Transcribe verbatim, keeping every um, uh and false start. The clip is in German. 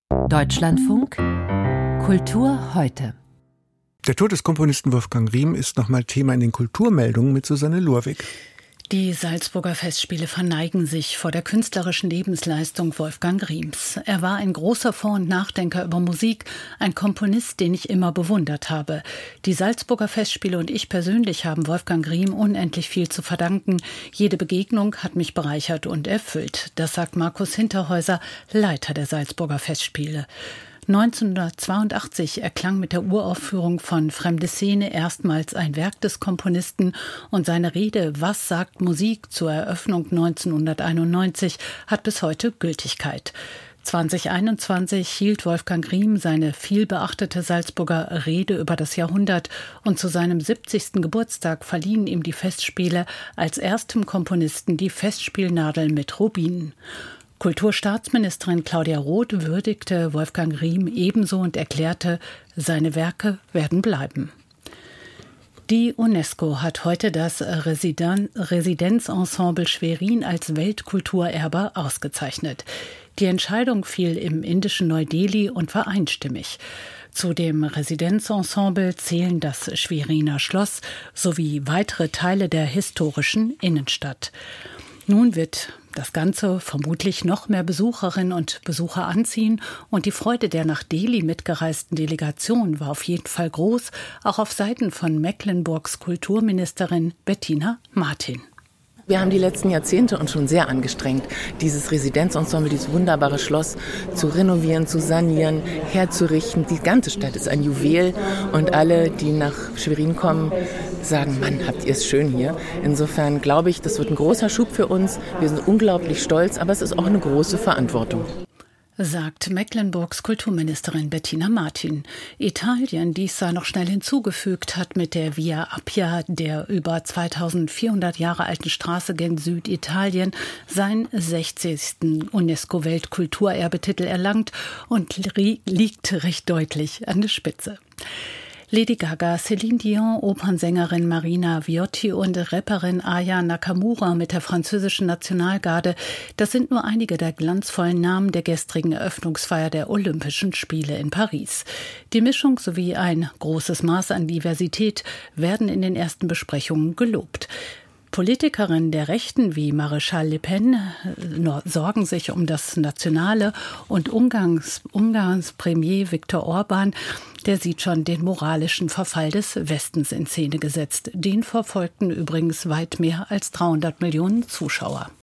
Deutschlandfunk Kultur heute. Der Tod des Komponisten Wolfgang Riem ist nochmal Thema in den Kulturmeldungen mit Susanne Lurwig. Die Salzburger Festspiele verneigen sich vor der künstlerischen Lebensleistung Wolfgang Riems. Er war ein großer Vor- und Nachdenker über Musik, ein Komponist, den ich immer bewundert habe. Die Salzburger Festspiele und ich persönlich haben Wolfgang Riem unendlich viel zu verdanken. Jede Begegnung hat mich bereichert und erfüllt. Das sagt Markus Hinterhäuser, Leiter der Salzburger Festspiele. neunzehnhundertzweiundachtzig erklang mit der Uraufführung von Fremde Szene erstmals ein Werk des Komponisten und seine Rede »Was sagt Musik?« zur Eröffnung neunzehnhunderteinundneunzig hat bis heute Gültigkeit. zweitausendeinundzwanzig hielt Wolfgang Riem seine vielbeachtete Salzburger Rede über das Jahrhundert und zu seinem siebzigsten Geburtstag verliehen ihm die Festspiele als erstem Komponisten die Festspielnadel mit Rubinen. Kulturstaatsministerin Claudia Roth würdigte Wolfgang Riem ebenso und erklärte, seine Werke werden bleiben. Die UNESCO hat heute das Residen- Residenzensemble Schwerin als Weltkulturerbe ausgezeichnet. Die Entscheidung fiel im indischen Neu-Delhi und war einstimmig. Zu dem Residenzensemble zählen das Schweriner Schloss sowie weitere Teile der historischen Innenstadt. Nun wird das Ganze vermutlich noch mehr Besucherinnen und Besucher anziehen und die Freude der nach Delhi mitgereisten Delegation war auf jeden Fall groß, auch auf Seiten von Mecklenburgs Kulturministerin Bettina Martin. Wir haben die letzten Jahrzehnte uns schon sehr angestrengt, dieses Residenzensemble, dieses wunderbare Schloss zu renovieren, zu sanieren, herzurichten. Die ganze Stadt ist ein Juwel und alle, die nach Schwerin kommen, sagen, Mann, habt ihr es schön hier. Insofern glaube ich, das wird ein großer Schub für uns. Wir sind unglaublich stolz, aber es ist auch eine große Verantwortung. Sagt Mecklenburgs Kulturministerin Bettina Martin. Italien, dies sei noch schnell hinzugefügt, hat mit der Via Appia, der über zweitausendvierhundert Jahre alten Straße gen Süditalien, seinen sechzigsten UNESCO-Weltkulturerbetitel erlangt und li- liegt recht deutlich an der Spitze. Lady Gaga, Céline Dion, Opernsängerin Marina Viotti und Rapperin Aya Nakamura mit der französischen Nationalgarde, das sind nur einige der glanzvollen Namen der gestrigen Eröffnungsfeier der Olympischen Spiele in Paris. Die Mischung sowie ein großes Maß an Diversität werden in den ersten Besprechungen gelobt. Politikerinnen der Rechten wie Maréchal Le Pen sorgen sich um das Nationale und Ungarns, Ungarns Premier Viktor Orban, der sieht schon den moralischen Verfall des Westens in Szene gesetzt. Den verfolgten übrigens weit mehr als dreihundert Millionen Zuschauer.